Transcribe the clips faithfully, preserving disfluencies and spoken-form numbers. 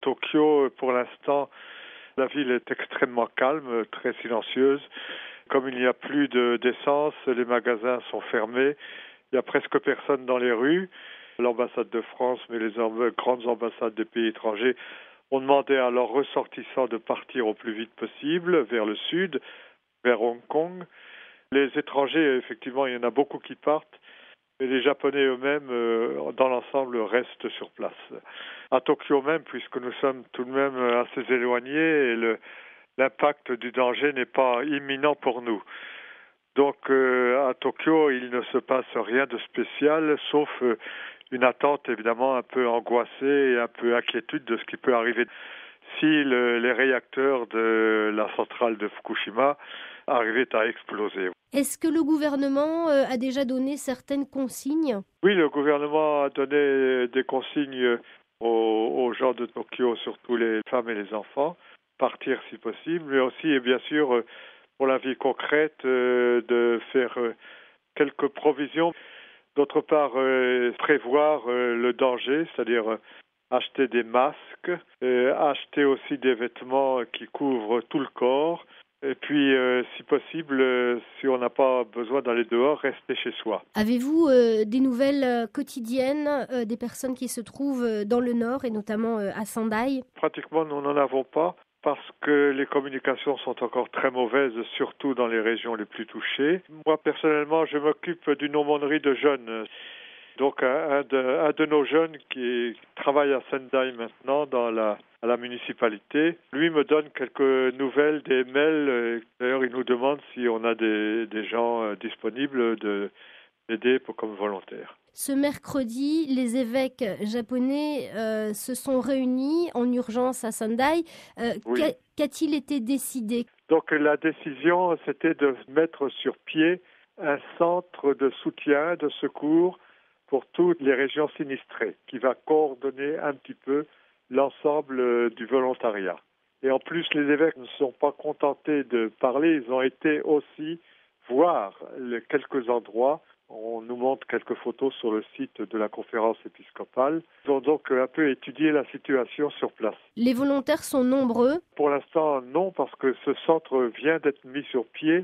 Tokyo, pour l'instant, la ville est extrêmement calme, très silencieuse. Comme il n'y a plus de, d'essence, les magasins sont fermés. Il n'y a presque personne dans les rues. L'ambassade de France, mais les amb- grandes ambassades des pays étrangers ont demandé à leurs ressortissants de partir au plus vite possible vers le sud, vers Hong Kong. Les étrangers, effectivement, il y en a beaucoup qui partent, mais les Japonais eux-mêmes, euh, dans l'ensemble, restent sur place. À Tokyo même, puisque nous sommes tout de même assez éloignés et le, l'impact du danger n'est pas imminent pour nous. Donc euh, à Tokyo, il ne se passe rien de spécial, sauf euh, une attente évidemment un peu angoissée et un peu inquiétude de ce qui peut arriver si le, les réacteurs de la centrale de Fukushima arrivaient à exploser. Est-ce que le gouvernement euh, a déjà donné certaines consignes ? Oui, le gouvernement a donné des consignes aux, aux gens de Tokyo, surtout les femmes et les enfants, partir si possible, mais aussi et bien sûr pour la vie concrète euh, de faire euh, quelques provisions. D'autre part, euh, prévoir euh, le danger, c'est-à-dire euh, acheter des masques, euh, acheter aussi des vêtements qui couvrent tout le corps, et puis, euh, si possible, euh, si on n'a pas besoin d'aller dehors, rester chez soi. Avez-vous euh, des nouvelles euh, quotidiennes euh, des personnes qui se trouvent euh, dans le nord et notamment euh, à Sendai ? Pratiquement, nous n'en avons pas parce que les communications sont encore très mauvaises, surtout dans les régions les plus touchées. Moi, personnellement, je m'occupe d'une aumônerie de jeunes. Donc, un, un, de, un de nos jeunes qui travaille à Sendai maintenant, dans la, à la municipalité, lui me donne quelques nouvelles, des mails. D'ailleurs, il nous demande si on a des, des gens disponibles de, d'aider pour, comme volontaires. Ce mercredi, les évêques japonais euh, se sont réunis en urgence à Sendai. Euh, oui. qu'a, qu'a-t-il été décidé ? Donc, la décision, c'était de mettre sur pied un centre de soutien, de secours pour toutes les régions sinistrées, qui va coordonner un petit peu l'ensemble du volontariat. Et en plus, les évêques ne se sont pas contentés de parler, ils ont été aussi voir les quelques endroits. On nous montre quelques photos sur le site de la conférence épiscopale. Ils ont donc un peu étudié la situation sur place. Les volontaires sont nombreux ? Pour l'instant, non, parce que ce centre vient d'être mis sur pied.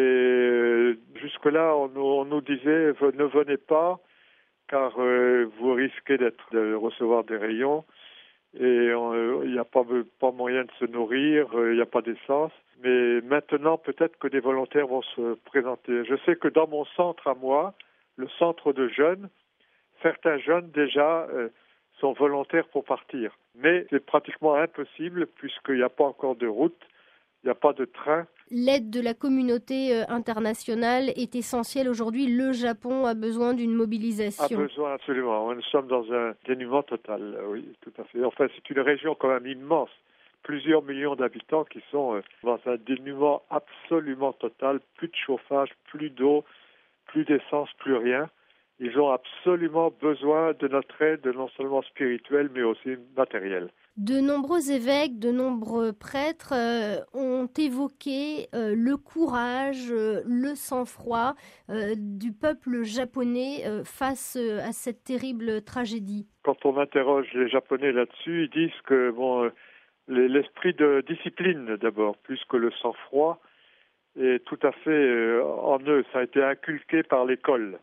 Et jusque-là, on, on nous disait, ne venez pas, car euh, vous risquez d'être, de recevoir des rayons et il n'y a pas, pas moyen de se nourrir, il n'y a pas d'essence. Mais maintenant, peut-être que des volontaires vont se présenter. Je sais que dans mon centre à moi, le centre de jeunes, certains jeunes déjà euh, sont volontaires pour partir. Mais c'est pratiquement impossible puisqu'il n'y a pas encore de route, il n'y a pas de train. L'aide de la communauté euh, internationale est essentielle aujourd'hui. Le Japon a besoin d'une mobilisation. A besoin, absolument. Nous sommes dans un dénuement total, oui, tout à fait. Enfin, c'est une région quand même immense. Plusieurs millions d'habitants qui sont euh, dans un dénuement absolument total. Plus de chauffage, plus d'eau, plus d'essence, plus rien. Ils ont absolument besoin de notre aide, non seulement spirituelle, mais aussi matérielle. De nombreux évêques, de nombreux prêtres euh, ont évoqué euh, le courage, euh, le sang-froid euh, du peuple japonais euh, face euh, à cette terrible tragédie. Quand on interroge les Japonais là-dessus, ils disent que bon, euh, l'esprit de discipline d'abord, plus que le sang-froid, est tout à fait euh, en eux. Ça a été inculqué par l'école.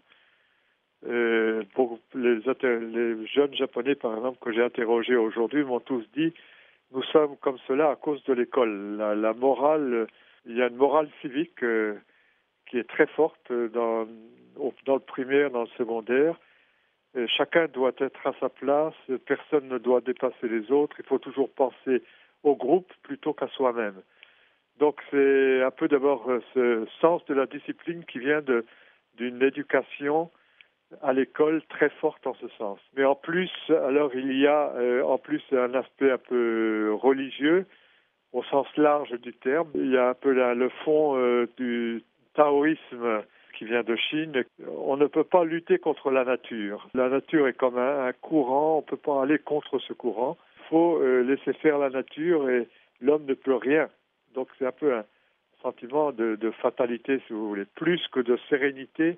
Euh, pour les, les jeunes Japonais, par exemple, que j'ai interrogés aujourd'hui, m'ont tous dit « Nous sommes comme cela à cause de l'école ». La, la morale, il y a une morale civique euh, qui est très forte dans, dans le primaire, dans le secondaire. Et chacun doit être à sa place, personne ne doit dépasser les autres. Il faut toujours penser au groupe plutôt qu'à soi-même. Donc c'est un peu d'abord ce sens de la discipline qui vient de, d'une éducation à l'école très forte en ce sens. Mais en plus, alors il y a euh, en plus un aspect un peu religieux au sens large du terme. Il y a un peu là, le fond euh, du taoïsme qui vient de Chine. On ne peut pas lutter contre la nature. La nature est comme un, un courant, on ne peut pas aller contre ce courant. Il faut euh, laisser faire la nature et l'homme ne peut rien. Donc c'est un peu un sentiment de, de fatalité, si vous voulez. Plus que de sérénité,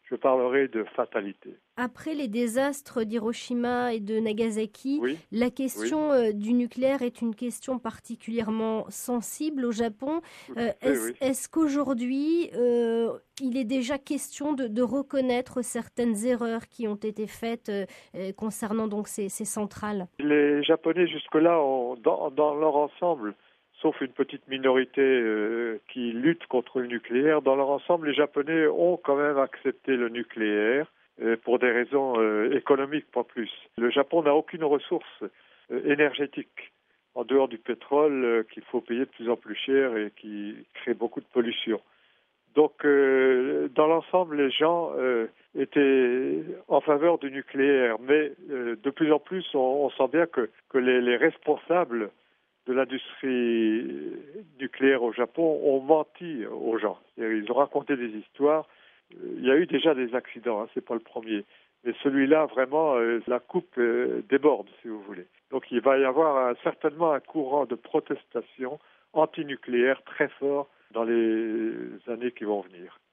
je parlerai de fatalité. Après les désastres d'Hiroshima et de Nagasaki, Oui, la question oui, euh, du nucléaire est une question particulièrement sensible au Japon. tout Euh, à fait, est-ce, oui. est-ce qu'aujourd'hui, euh, il est déjà question de, de reconnaître certaines erreurs qui ont été faites euh, euh, concernant donc ces, ces centrales? Les Japonais, jusque-là, ont, dans, dans leur ensemble, sauf une petite minorité euh, qui lutte contre le nucléaire, dans leur ensemble, les Japonais ont quand même accepté le nucléaire euh, pour des raisons euh, économiques, pas plus. Le Japon n'a aucune ressource euh, énergétique en dehors du pétrole euh, qu'il faut payer de plus en plus cher et qui crée beaucoup de pollution. Donc, euh, dans l'ensemble, les gens euh, étaient en faveur du nucléaire, mais euh, de plus en plus, on, on sent bien que, que les, les responsables de l'industrie nucléaire au Japon ont menti aux gens. Ils ont raconté des histoires. Il y a eu déjà des accidents, hein, c'est pas le premier. Mais celui-là, vraiment, euh, la coupe euh, déborde, si vous voulez. Donc, il va y avoir un, certainement un courant de protestation antinucléaire très fort dans les années qui vont venir.